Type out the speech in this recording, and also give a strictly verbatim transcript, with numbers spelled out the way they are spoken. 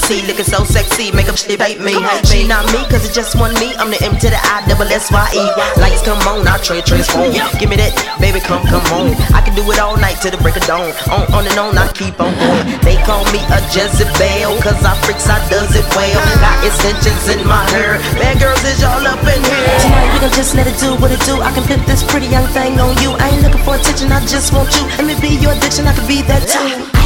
see, looking so sexy, make up shit hate me. She not me, cause it just want me. I'm the M to the I, double S Y E. Lights come on, I trade transform. Give me that, baby, come, come on. I can do it all night till the break of dawn. On, on and on, I keep on going. They call me a Jezebel, cause I freaks, I does it well. Got extensions in my hair. Bad girls is y'all up in here. Tonight we gon' just let it do what it do. I can pimp this pretty young thing on you. I ain't looking for attention, I just want you. Let me be your addiction, I can be that too.